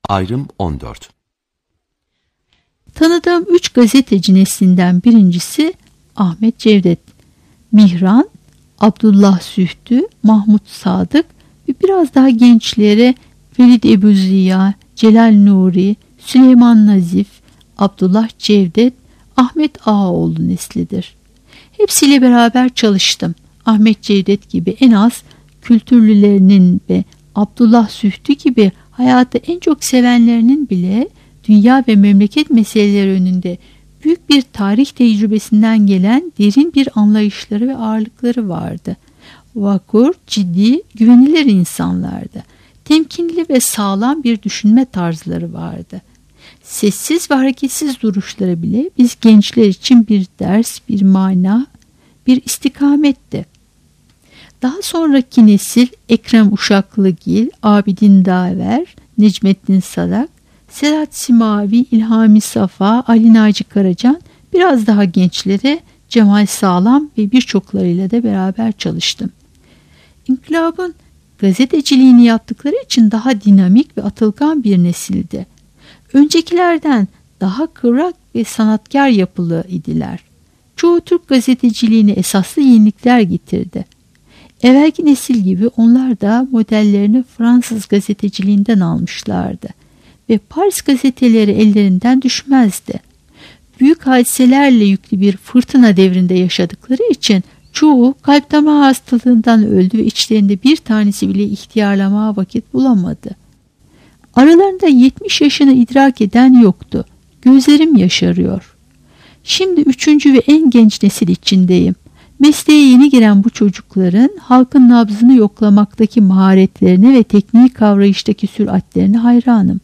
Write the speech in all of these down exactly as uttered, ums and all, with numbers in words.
Ayrım on dört. Tanıdığım üç gazeteci neslinden birincisi Ahmet Cevdet, Mihran, Abdullah Sühtü, Mahmut Sadık ve biraz daha gençlere Velid Ebu Ziya, Celal Nuri, Süleyman Nazif, Abdullah Cevdet, Ahmet Ağaoğlu neslidir. Hepsiyle beraber çalıştım. Ahmet Cevdet gibi en az kültürlülerinin ve Abdullah Sühtü gibi hayatı en çok sevenlerinin bile dünya ve memleket meseleleri önünde büyük bir tarih tecrübesinden gelen derin bir anlayışları ve ağırlıkları vardı. Vakur, ciddi, güvenilir insanlardı. Temkinli ve sağlam bir düşünme tarzları vardı. Sessiz ve hareketsiz duruşları bile biz gençler için bir ders, bir mana, bir istikametti. Daha sonraki nesil Ekrem Uşaklıgil, Abidin Daver, Necmettin Sadak, Serhat Simavi, İlhami Safa, Ali Naci Karacan, biraz daha gençlere Cemal Sağlam ve birçoklarıyla da beraber çalıştım. İnkılabın gazeteciliğini yaptıkları için daha dinamik ve atılgan bir nesildi. Öncekilerden daha kıvrak ve sanatkar yapılı idiler. Çoğu Türk gazeteciliğine esaslı yenilikler getirdi. Evvelki nesil gibi onlar da modellerini Fransız gazeteciliğinden almışlardı ve Paris gazeteleri ellerinden düşmezdi. Büyük hadiselerle yüklü bir fırtına devrinde yaşadıkları için çoğu kalp damar hastalığından öldü ve içlerinde bir tanesi bile ihtiyarlamaya vakit bulamadı. Aralarında yetmiş yaşını idrak eden yoktu. Gözlerim yaşarıyor. Şimdi üçüncü ve en genç nesil içindeyim. Mesleğe yeni giren bu çocukların halkın nabzını yoklamaktaki maharetlerine ve tekniği kavrayıştaki süratlerine hayranım.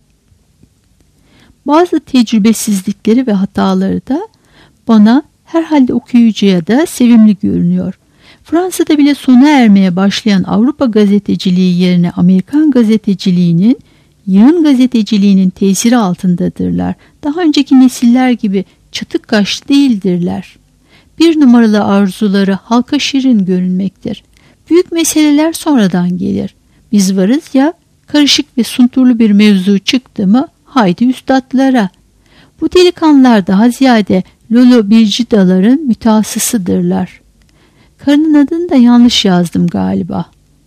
Bazı tecrübesizlikleri ve hataları da bana herhalde okuyucuya da sevimli görünüyor. Fransa'da bile sona ermeye başlayan Avrupa gazeteciliği yerine Amerikan gazeteciliğinin, yığın gazeteciliğinin tesiri altındadırlar. Daha önceki nesiller gibi çatık kaşlı değildirler. Bir numaralı arzuları halka şirin görünmektir. Büyük meseleler sonradan gelir. Biz varız ya, karışık ve sunturlu bir mevzu çıktı mı haydi üstadlara. Bu delikanlılar daha ziyade Lolo Bircidaların mütehassısıdırlar. Karının adını da yanlış yazdım galiba.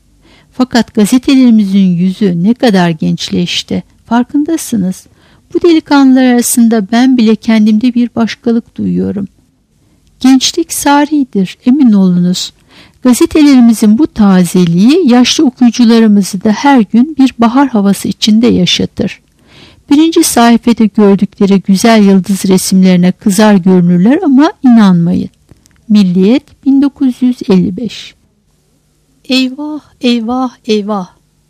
Fakat gazetelerimizin yüzü ne kadar gençleşti. Farkındasınız. Bu delikanlılar arasında ben bile kendimde bir başkalık duyuyorum. Gençlik saridir, emin olunuz. Gazetelerimizin bu tazeliği yaşlı okuyucularımızı da her gün bir bahar havası içinde yaşatır. Birinci sayfada gördükleri güzel yıldız resimlerine kızar görünürler ama inanmayın. Milliyet bin dokuz yüz elli beş. Eyvah, eyvah, eyvah.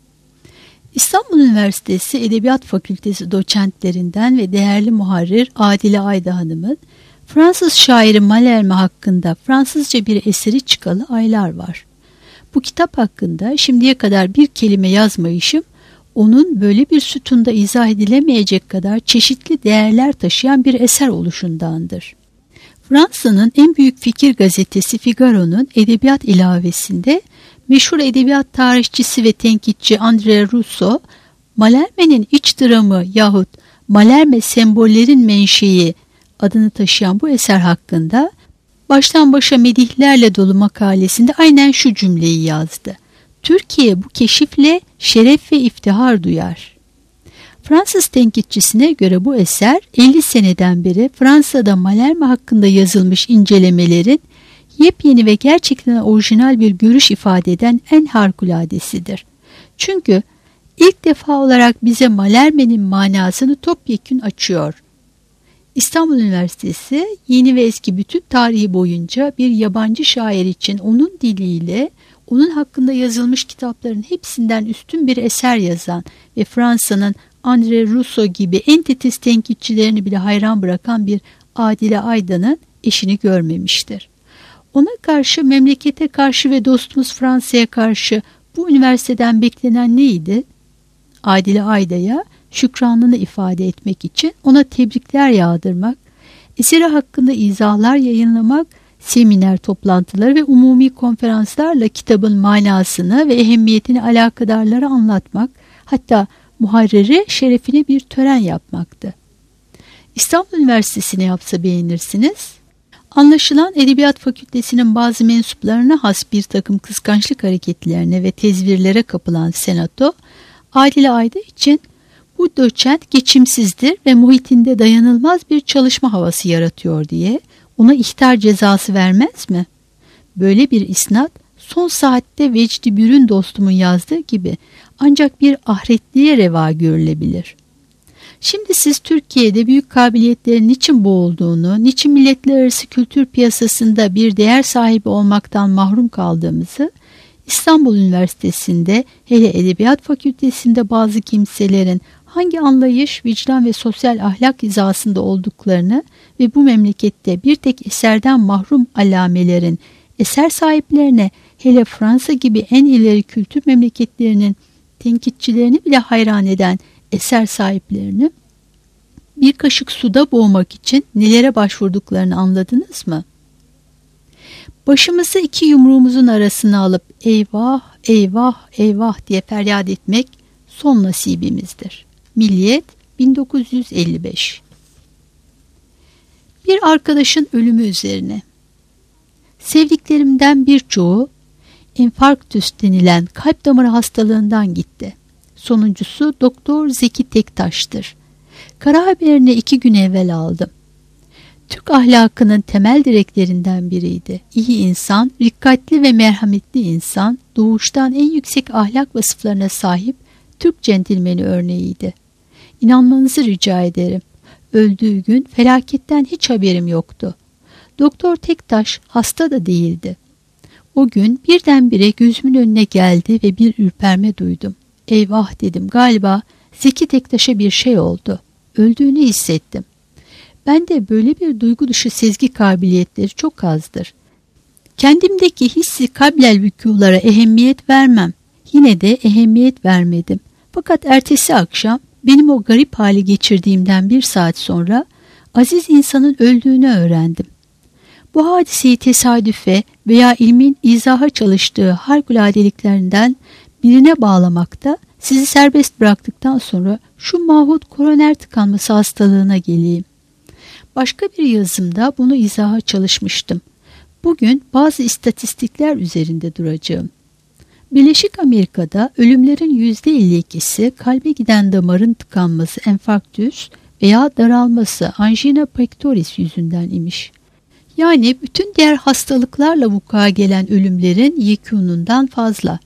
İstanbul Üniversitesi Edebiyat Fakültesi doçentlerinden ve değerli muharrir Adile Ayda Hanım'ın Fransız şairi Malherbe hakkında Fransızca bir eseri çıkalı aylar var. Bu kitap hakkında şimdiye kadar bir kelime yazmayışım, onun böyle bir sütunda izah edilemeyecek kadar çeşitli değerler taşıyan bir eser oluşundandır. Fransa'nın en büyük fikir gazetesi Figaro'nun edebiyat ilavesinde meşhur edebiyat tarihçisi ve tenkitçi André Rousseau, Malherbe'nin iç dramı yahut Malherbe sembollerin menşei adını taşıyan bu eser hakkında baştan başa medihlerle dolu makalesinde aynen şu cümleyi yazdı. Türkiye bu keşifle şeref ve iftihar duyar. Fransız tenkitçisine göre bu eser elli seneden beri Fransa'da Malherbe hakkında yazılmış incelemelerin yepyeni ve gerçekten orijinal bir görüş ifade eden en harikuladesidir. Çünkü ilk defa olarak bize Malherbe'nin manasını topyekün açıyor. İstanbul Üniversitesi yeni ve eski bütün tarihi boyunca bir yabancı şair için onun diliyle onun hakkında yazılmış kitapların hepsinden üstün bir eser yazan ve Fransa'nın André Rousseau gibi en titiz tenkitçilerini bile hayran bırakan bir Adile Ayda'nın eşini görmemiştir. Ona karşı, memlekete karşı ve dostumuz Fransa'ya karşı bu üniversiteden beklenen neydi? Adile Ayda'ya şükranını ifade etmek için ona tebrikler yağdırmak, eseri hakkında izahlar yayınlamak, seminer toplantıları ve umumi konferanslarla kitabın manasını ve ehemmiyetini alakadarlara anlatmak, hatta muharriri şerefine bir tören yapmaktı. İstanbul Üniversitesi'ne yapsa beğenirsiniz. Anlaşılan Edebiyat Fakültesi'nin bazı mensuplarına has bir takım kıskançlık hareketlerine ve tezvirlere kapılan senato, Adile Ayda için bu doçent geçimsizdir ve muhitinde dayanılmaz bir çalışma havası yaratıyor diye ona ihtar cezası vermez mi? Böyle bir isnat son saatte Vecdi Bürün dostumun yazdığı gibi ancak bir ahretliğe reva görülebilir. Şimdi siz Türkiye'de büyük kabiliyetlerin niçin boğulduğunu, niçin milletler arası kültür piyasasında bir değer sahibi olmaktan mahrum kaldığımızı, İstanbul Üniversitesi'nde hele Edebiyat Fakültesi'nde bazı kimselerin hangi anlayış, vicdan ve sosyal ahlak hizasında olduklarını ve bu memlekette bir tek eserden mahrum alâmelerin eser sahiplerine, hele Fransa gibi en ileri kültür memleketlerinin tenkitçilerini bile hayran eden eser sahiplerini bir kaşık suda boğmak için nelere başvurduklarını anladınız mı? Başımızı iki yumruğumuzun arasına alıp eyvah, eyvah, eyvah diye feryat etmek son nasibimizdir. Milliyet bin dokuz yüz elli beş. Bir arkadaşın ölümü üzerine. Sevdiklerimden birçoğu enfarktüs denilen kalp damarı hastalığından gitti. Sonuncusu Doktor Zeki Tektaş'tır. Kara haberini iki gün evvel aldım. Türk ahlakının temel direklerinden biriydi. İyi insan, rikkatli ve merhametli insan, doğuştan en yüksek ahlak vasıflarına sahip Türk centilmeni örneğiydi. İnanmanızı rica ederim. Öldüğü gün felaketten hiç haberim yoktu. Doktor Tektaş hasta da değildi. O gün birdenbire gözümün önüne geldi ve bir ürperme duydum. Eyvah dedim, galiba Zeki Tektaş'a bir şey oldu. Öldüğünü hissettim. Bende böyle bir duygu dışı sezgi kabiliyetleri çok azdır. Kendimdeki hissi kablel vükûlara ehemmiyet vermem. Yine de ehemmiyet vermedim. Fakat ertesi akşam benim o garip hali geçirdiğimden bir saat sonra aziz insanın öldüğünü öğrendim. Bu hadiseyi tesadüfe veya ilmin izaha çalıştığı harikulade birine bağlamakta, sizi serbest bıraktıktan sonra şu mahut koroner tıkanması hastalığına geleyim. Başka bir yazımda bunu izaha çalışmıştım. Bugün bazı istatistikler üzerinde duracağım. Birleşik Amerika'da ölümlerin yüzde elli ikisi kalbe giden damarın tıkanması, enfarktüs veya daralması, angina pectoris yüzünden imiş. Yani bütün diğer hastalıklarla vuku'a gelen ölümlerin yekûnundan fazla.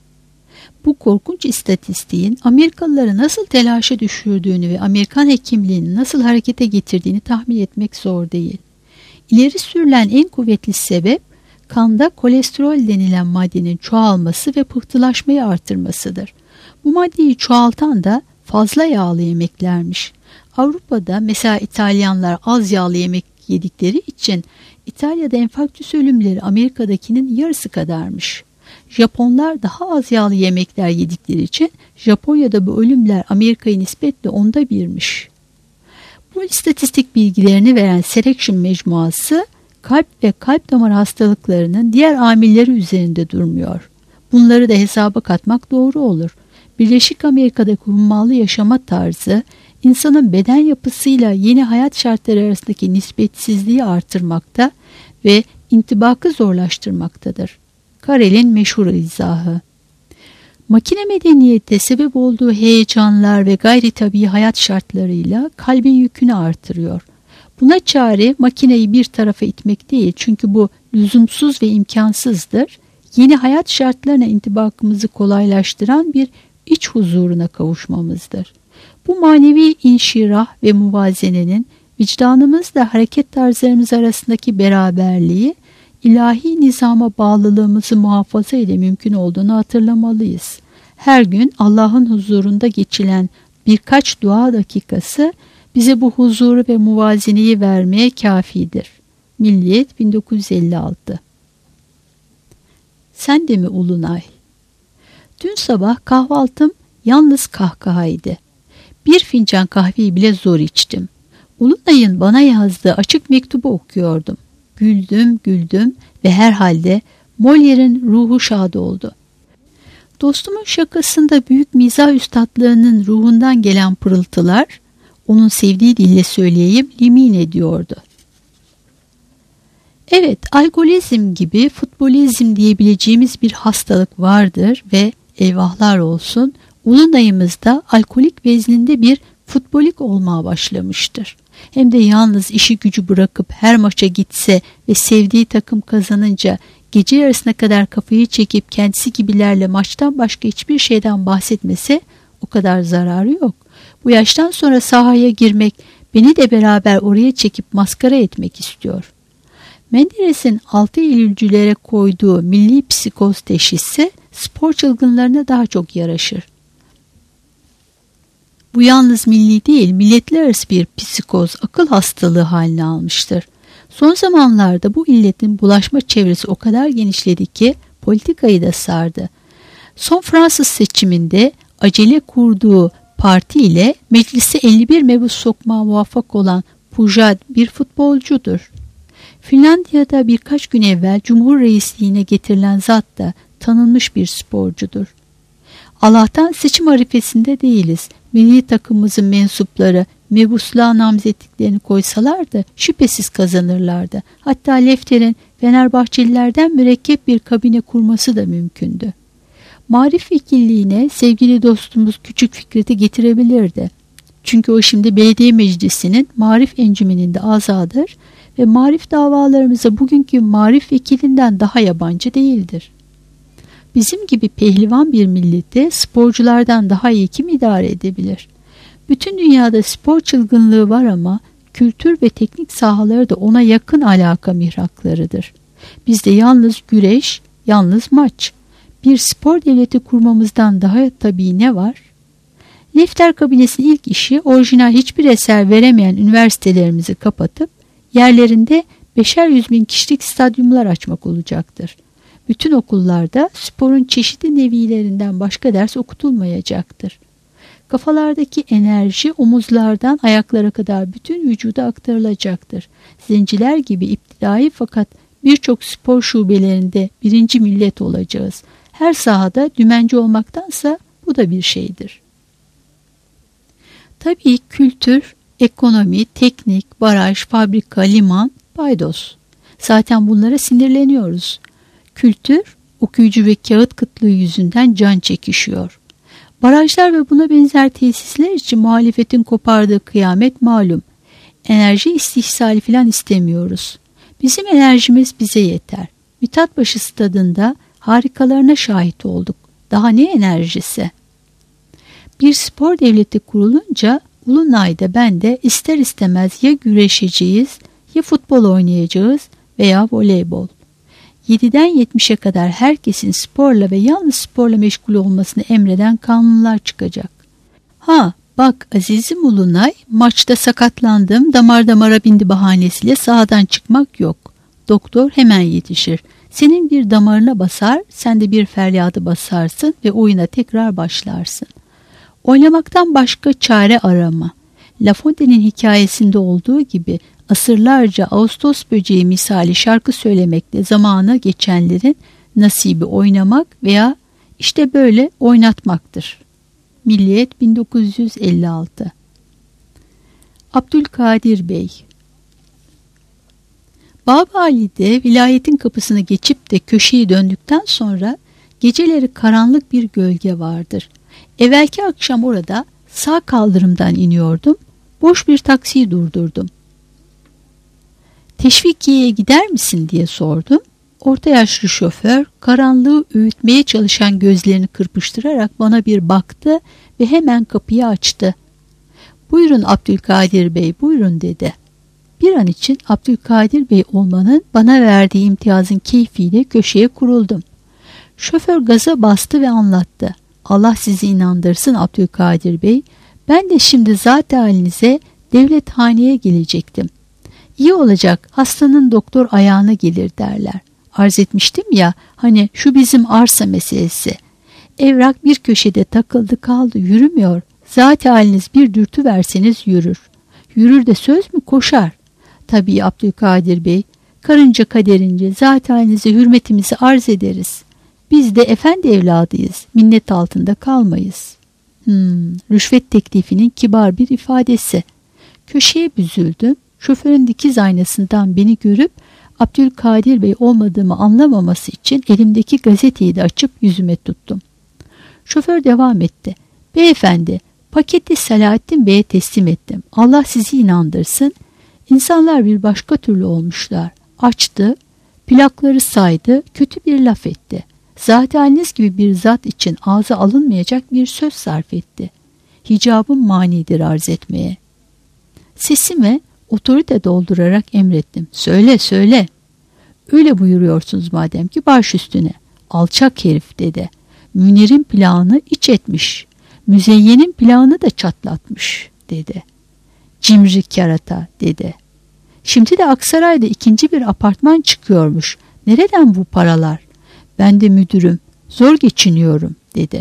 Bu korkunç istatistiğin Amerikalıları nasıl telaşa düşürdüğünü ve Amerikan hekimliğini nasıl harekete getirdiğini tahmin etmek zor değil. İleri sürülen en kuvvetli sebep kanda kolesterol denilen maddenin çoğalması ve pıhtılaşmayı artırmasıdır. Bu maddeyi çoğaltan da fazla yağlı yemeklermiş. Avrupa'da mesela İtalyanlar az yağlı yemek yedikleri için İtalya'da enfarktüs ölümleri Amerika'dakinin yarısı kadarmış. Japonlar daha az yağlı yemekler yedikleri için Japonya'da bu ölümler Amerika'ya nispetle onda birmiş. Bu istatistik bilgilerini veren Selection mecmuası kalp ve kalp damar hastalıklarının diğer amilleri üzerinde durmuyor. Bunları da hesaba katmak doğru olur. Birleşik Amerika'daki hummalı yaşama tarzı insanın beden yapısıyla yeni hayat şartları arasındaki nispetsizliği artırmakta ve intibakı zorlaştırmaktadır. Karel'in meşhur izahı. Makine medeniyette sebep olduğu heyecanlar ve gayri tabii hayat şartlarıyla kalbin yükünü artırıyor. Buna çare makineyi bir tarafa itmek değil, çünkü bu lüzumsuz ve imkansızdır. Yeni hayat şartlarına intibakımızı kolaylaştıran bir iç huzuruna kavuşmamızdır. Bu manevi inşirah ve muvazenenin vicdanımızla hareket tarzlarımız arasındaki beraberliği, ilahi nizama bağlılığımızı muhafaza ile mümkün olduğunu hatırlamalıyız. Her gün Allah'ın huzurunda geçilen birkaç dua dakikası bize bu huzuru ve muvazeneyi vermeye kafidir. Milliyet bin dokuz yüz elli altı. Sen de mi Ulunay? Dün sabah kahvaltım yalnız kahkahaydı. Bir fincan kahveyi bile zor içtim. Ulunay'ın bana yazdığı açık mektubu okuyordum. Güldüm, güldüm ve herhalde Molière'in ruhu şad oldu. Dostumun şakasında büyük mizah üstadlarının ruhundan gelen pırıltılar, onun sevdiği dille söyleyeyim, yemin ediyordu. Evet, alkolizm gibi futbolizm diyebileceğimiz bir hastalık vardır ve eyvahlar olsun, Ulunay'ımızda alkolik vezninde bir futbolik olmaya başlamıştır. Hem de yalnız işi gücü bırakıp her maça gitse ve sevdiği takım kazanınca gece yarısına kadar kafayı çekip kendisi gibilerle maçtan başka hiçbir şeyden bahsetmese o kadar zararı yok. Bu yaştan sonra sahaya girmek, beni de beraber oraya çekip maskara etmek istiyor. Menderes'in altı Eylülcülere koyduğu milli psikoz teşhisi spor çılgınlarına daha çok yaraşır. Bu yalnız milli değil, milletler arası bir psikoz, akıl hastalığı haline almıştır. Son zamanlarda bu illetin bulaşma çevresi o kadar genişledi ki politikayı da sardı. Son Fransız seçiminde acele kurduğu parti ile meclise elli bir mebus sokmaya muvaffak olan Pujad bir futbolcudur. Finlandiya'da birkaç gün evvel Cumhur Reisliğine getirilen zat da tanınmış bir sporcudur. Allah'tan seçim arifesinde değiliz. Milli takımımızın mensupları mebusluğa namzetliklerini koysalar da şüphesiz kazanırlardı. Hatta Lefter'in Fenerbahçelilerden mürekkep bir kabine kurması da mümkündü. Marif vekilliğine sevgili dostumuz Küçük Fikret'i getirebilirdi. Çünkü o şimdi belediye meclisinin marif encümeninde azadır ve marif davalarımıza bugünkü marif vekilinden daha yabancı değildir. Bizim gibi pehlivan bir milleti sporculardan daha iyi kim idare edebilir? Bütün dünyada spor çılgınlığı var ama kültür ve teknik sahaları da ona yakın alaka mihraklarıdır. Bizde yalnız güreş, yalnız maç. Bir spor devleti kurmamızdan daha tabii ne var? Lefter kabinesinin ilk işi orijinal hiçbir eser veremeyen üniversitelerimizi kapatıp yerlerinde beşer yüz bin kişilik stadyumlar açmak olacaktır. Bütün okullarda sporun çeşitli nevilerinden başka ders okutulmayacaktır. Kafalardaki enerji omuzlardan ayaklara kadar bütün vücuda aktarılacaktır. Zenciler gibi iptidai fakat birçok spor şubelerinde birinci millet olacağız. Her sahada dümenci olmaktansa bu da bir şeydir. Tabii kültür, ekonomi, teknik, baraj, fabrika, liman, paydos. Zaten bunlara sinirleniyoruz. Kültür, okuyucu ve kağıt kıtlığı yüzünden can çekişiyor. Barajlar ve buna benzer tesisler için muhalefetin kopardığı kıyamet malum. Enerji istihsali falan istemiyoruz. Bizim enerjimiz bize yeter. Mithatpaşı stadında harikalarına şahit olduk. Daha ne enerjisi? Bir spor devleti kurulunca Ulunay'da ben de ister istemez ya güreşeceğiz, ya futbol oynayacağız veya voleybol. yediden yetmişe kadar herkesin sporla ve yalnız sporla meşgul olmasını emreden kanunlar çıkacak. Ha bak azizim Ulunay, maçta sakatlandım, damar damara bindi bahanesiyle sahadan çıkmak yok. Doktor hemen yetişir. Senin bir damarına basar, sen de bir feryadı basarsın ve oyuna tekrar başlarsın. Oynamaktan başka çare arama. La Fontaine'in hikayesinde olduğu gibi asırlarca Ağustos böceği misali şarkı söylemekle zamana geçenlerin nasibi oynamak veya işte böyle oynatmaktır. Milliyet bin dokuz yüz elli altı. Abdülkadir Bey. Babali'de vilayetin kapısını geçip de köşeyi döndükten sonra geceleri karanlık bir gölge vardır. Evvelki akşam orada sağ kaldırımdan iniyordum. Boş bir taksiyi durdurdum. Teşvikiye'ye gider misin diye sordum. Orta yaşlı şoför karanlığı öğütmeye çalışan gözlerini kırpıştırarak bana bir baktı ve hemen kapıyı açtı. Buyurun Abdülkadir Bey, buyurun dedi. Bir an için Abdülkadir Bey olmanın bana verdiği imtiyazın keyfiyle köşeye kuruldum. Şoför gaza bastı ve anlattı. Allah sizi inandırsın Abdülkadir Bey. Ben de şimdi zat halinize devlethaneye gelecektim. İyi olacak, hastanın doktor ayağına gelir derler. Arz etmiştim ya, hani şu bizim arsa meselesi. Evrak bir köşede takıldı kaldı, yürümüyor. Zat haliniz bir dürtü verseniz yürür. Yürür de söz mü koşar. Tabii Abdülkadir Bey, karınca kaderince zat halinize hürmetimizi arz ederiz. Biz de efendi evladıyız, minnet altında kalmayız. Hmm, rüşvet teklifinin kibar bir ifadesi. Köşeye büzüldüm. Şoförün dikiz aynasından beni görüp Abdülkadir Bey olmadığımı anlamaması için elimdeki gazeteyi de açıp yüzüme tuttum. Şoför devam etti. Beyefendi, paketi Selahattin Bey'e teslim ettim. Allah sizi inandırsın. İnsanlar bir başka türlü olmuşlar. Açtı, plakları saydı, kötü bir laf etti. Zateniniz gibi bir zat için ağza alınmayacak bir söz sarf etti. Hicabım manidir arz etmeye. Sesime otorite doldurarak emrettim. Söyle söyle. Öyle buyuruyorsunuz madem ki baş üstüne. Alçak herif dedi. Münir'in plağını iç etmiş. Müzeyyen'in plağını da çatlatmış dedi. Cimri kerata dedi. Şimdi de Aksaray'da ikinci bir apartman çıkıyormuş. Nereden bu paralar? Ben de müdürüm. Zor geçiniyorum dedi.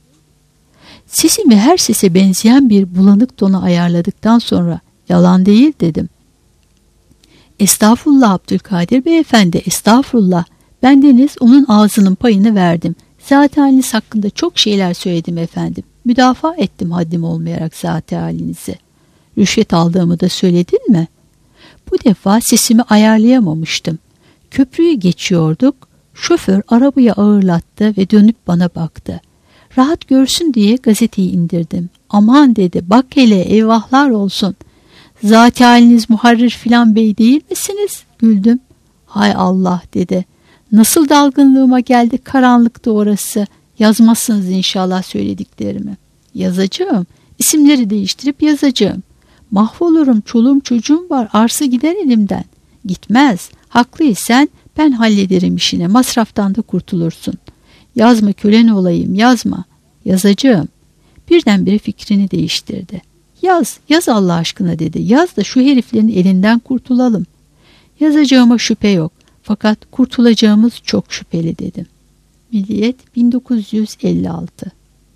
Sesimi her sese benzeyen bir bulanık tona ayarladıktan sonra yalan değil dedim. Estağfurullah Abdülkadir Beyefendi, estağfurullah. Bendeniz onun ağzının payını verdim. Zat-ı haliniz hakkında çok şeyler söyledim efendim. Müdafaa ettim haddim olmayarak zat-ı halinizi. Rüşvet aldığımı da söyledin mi? Bu defa sesimi ayarlayamamıştım. Köprüyü geçiyorduk. Şoför arabayı ağırlattı ve dönüp bana baktı. Rahat görsün diye gazeteyi indirdim. Aman dedi, bak hele, eyvahlar olsun. Zat-ı haliniz Muharrir filan bey değil misiniz? Güldüm. Hay Allah dedi. Nasıl dalgınlığıma geldi, karanlıkta orası. Yazmazsınız inşallah söylediklerimi. Yazacağım. İsimleri değiştirip yazacağım. Mahvolurum, çoluğum çocuğum var, arsa gider elimden. Gitmez. Haklıysan ben hallederim işine, masraftan da kurtulursun. Yazma kölen olayım, yazma. Yazacağım. Birdenbire fikrini değiştirdi. Yaz, yaz Allah aşkına dedi. Yaz da şu heriflerin elinden kurtulalım. Yazacağıma şüphe yok. Fakat kurtulacağımız çok şüpheli dedim. Milliyet bin dokuz yüz elli altı.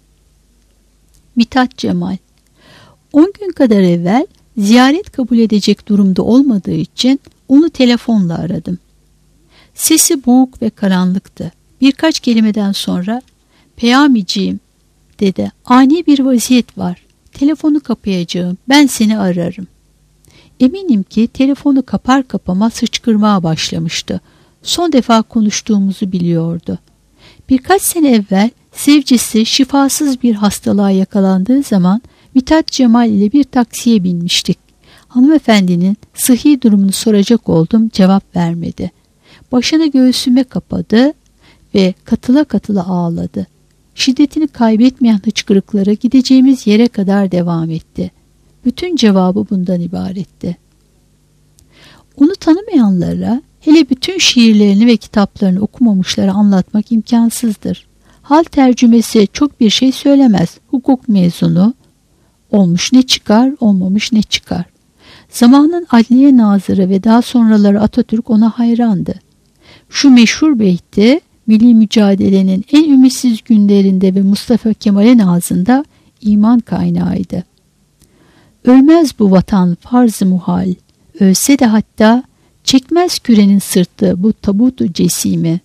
Mithat Cemal. On gün kadar evvel ziyaret kabul edecek durumda olmadığı için onu telefonla aradım. Sesi boğuk ve karanlıktı. Birkaç kelimeden sonra "Peyamiciğim" dedi. "Ani bir vaziyet var. Telefonu kapayacağım. Ben seni ararım." Eminim ki telefonu kapar kapamaz hıçkırmaya başlamıştı. Son defa konuştuğumuzu biliyordu. Birkaç sene evvel sevgisi şifasız bir hastalığa yakalandığı zaman Mithat Cemal ile bir taksiye binmiştik. Hanımefendinin sıhhi durumunu soracak oldum, cevap vermedi. Başını göğsüme kapadı ve katıla katıla ağladı. Şiddetini kaybetmeyen hıçkırıkları gideceğimiz yere kadar devam etti. Bütün cevabı bundan ibaretti. Onu tanımayanlara, hele bütün şiirlerini ve kitaplarını okumamışlara anlatmak imkansızdır. Hal tercümesi çok bir şey söylemez. Hukuk mezunu, olmuş ne çıkar, olmamış ne çıkar. Zamanın adliye nazırı ve daha sonraları Atatürk ona hayrandı. Şu meşhur beyti, milli mücadelenin en ümitsiz günlerinde ve Mustafa Kemal'in ağzında iman kaynağıydı. Ölmez bu vatan farz-ı muhal, ölse de hatta çekmez kürenin sırtı bu tabutu cesimi.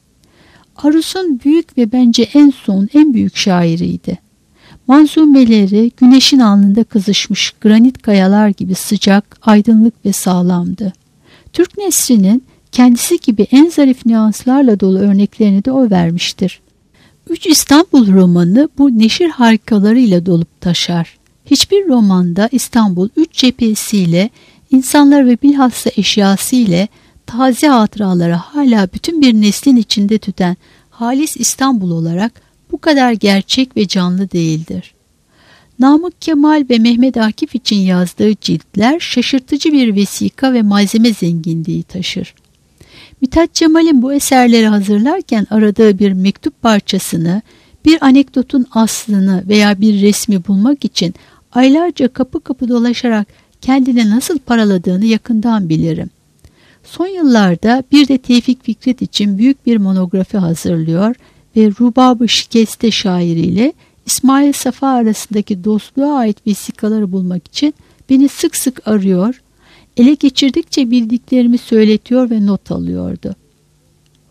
Arus'un büyük ve bence en son en büyük şairiydi. Manzumeleri güneşin alnında kızışmış granit kayalar gibi sıcak, aydınlık ve sağlamdı. Türk nesrinin kendisi gibi en zarif nüanslarla dolu örneklerini de o vermiştir. Üç İstanbul romanı bu neşir harikalarıyla dolup taşar. Hiçbir romanda İstanbul üç cephesiyle, insanlar ve bilhassa eşyası ile taze hatıraları hala bütün bir neslin içinde tüten halis İstanbul olarak bu kadar gerçek ve canlı değildir. Namık Kemal ve Mehmet Akif için yazdığı ciltler şaşırtıcı bir vesika ve malzeme zenginliği taşır. Mithat Cemal'in bu eserleri hazırlarken aradığı bir mektup parçasını, bir anekdotun aslını veya bir resmi bulmak için aylarca kapı kapı dolaşarak kendine nasıl paraladığını yakından bilirim. Son yıllarda bir de Tevfik Fikret için büyük bir monografi hazırlıyor ve Rubab-ı Şikeste şairiyle İsmail Safa arasındaki dostluğa ait vesikaları bulmak için beni sık sık arıyor, ele geçirdikçe bildiklerimi söyletiyor ve not alıyordu.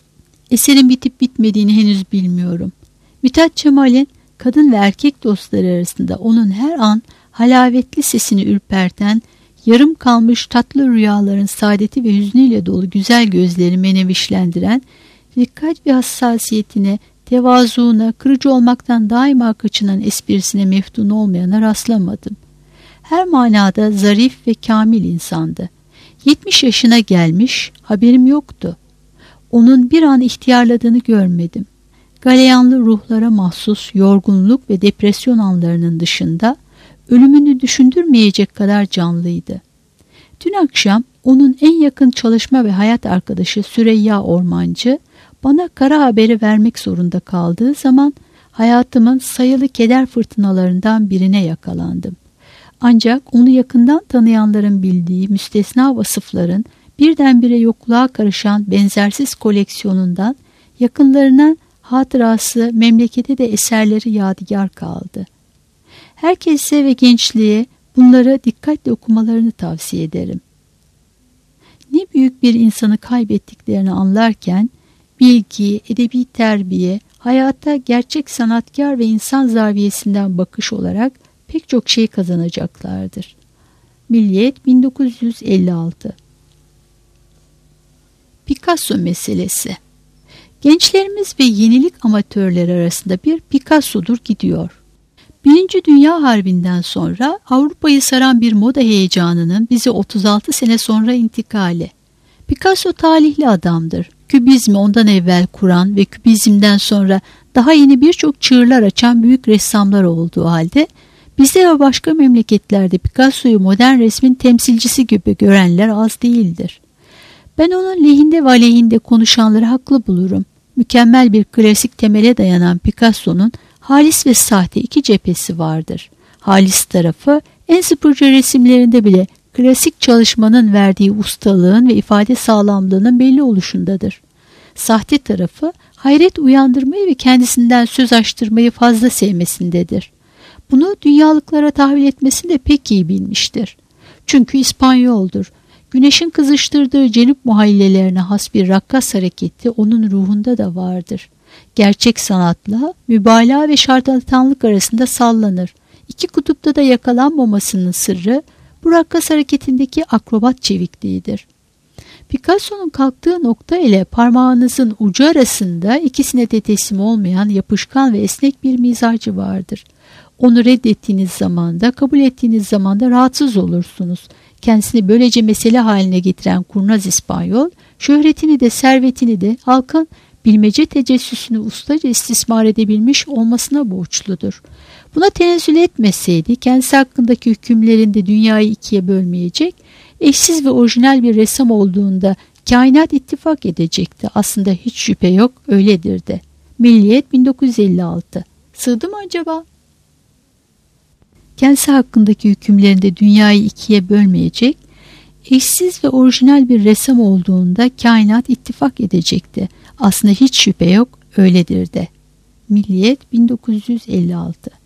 Eserin bitip bitmediğini henüz bilmiyorum. Mithat Cemal'in kadın ve erkek dostları arasında onun her an halavetli sesini ürperten, yarım kalmış tatlı rüyaların saadeti ve hüznüyle dolu güzel gözleri menevişlendiren, dikkat ve hassasiyetine, tevazuuna, kırıcı olmaktan daima kaçınan esprisine meftun olmayana rastlamadım. Her manada zarif ve kamil insandı. Yetmiş yaşına gelmiş, haberim yoktu. Onun bir an ihtiyarladığını görmedim. Galeyanlı ruhlara mahsus yorgunluk ve depresyon anlarının dışında ölümünü düşündürmeyecek kadar canlıydı. Dün akşam onun en yakın çalışma ve hayat arkadaşı Süreyya Ormancı bana kara haberi vermek zorunda kaldığı zaman hayatımın sayılı keder fırtınalarından birine yakalandım. Ancak onu yakından tanıyanların bildiği müstesna vasıfların birdenbire yokluğa karışan benzersiz koleksiyonundan yakınlarına hatırası, memlekete de eserleri yadigar kaldı. Herkese ve gençliğe bunları dikkatle okumalarını tavsiye ederim. Ne büyük bir insanı kaybettiklerini anlarken bilgi, edebi terbiye, hayata gerçek sanatkar ve insan zaviyesinden bakış olarak pek çok şey kazanacaklardır. Milliyet bin dokuz yüz elli altı. Picasso meselesi. Gençlerimiz ve yenilik amatörleri arasında bir Picasso'dur gidiyor. Birinci Dünya Harbi'nden sonra Avrupa'yı saran bir moda heyecanının bize otuz altı sene sonra intikali. Picasso talihli adamdır. Kübizmi ondan evvel kuran ve kübizmden sonra daha yeni birçok çığırlar açan büyük ressamlar olduğu halde bizde ve başka memleketlerde Picasso'yu modern resmin temsilcisi gibi görenler az değildir. Ben onun lehinde ve aleyhinde konuşanları haklı bulurum. Mükemmel bir klasik temele dayanan Picasso'nun halis ve sahte iki cephesi vardır. Halis tarafı en sıfırcı resimlerinde bile klasik çalışmanın verdiği ustalığın ve ifade sağlamlığının belli oluşundadır. Sahte tarafı hayret uyandırmayı ve kendisinden söz açtırmayı fazla sevmesindedir. Bunu dünyalıklara tahvil etmesini de pek iyi bilmiştir. Çünkü İspanyoldur. Güneşin kızıştırdığı cenup muhallelerine has bir rakkas hareketi onun ruhunda da vardır. Gerçek sanatla mübalağa ve şarlatanlık arasında sallanır. İki kutupta da yakalanmamasının sırrı bu rakkas hareketindeki akrobat çevikliğidir. Picasso'nun kalktığı nokta ile parmağınızın ucu arasında ikisine de teslim olmayan yapışkan ve esnek bir mizacı vardır. Onu reddettiğiniz zamanda, kabul ettiğiniz zamanda rahatsız olursunuz. Kendisini böylece mesele haline getiren kurnaz İspanyol, şöhretini de servetini de halkın bilmece tecessüsünü ustaca istismar edebilmiş olmasına borçludur. Buna tenezzül etmeseydi kendisi hakkındaki hükümlerinde dünyayı ikiye bölmeyecek, eşsiz ve orijinal bir ressam olduğunda kainat ittifak edecekti. Aslında hiç şüphe yok, öyledir de. Milliyet bin dokuz yüz elli altı. Sığdı mı acaba? Kendisi hakkındaki hükümlerinde dünyayı ikiye bölmeyecek, eşsiz ve orijinal bir ressam olduğunda kainat ittifak edecekti. Aslında hiç şüphe yok, öyledir de. Milliyet bin dokuz yüz elli altı.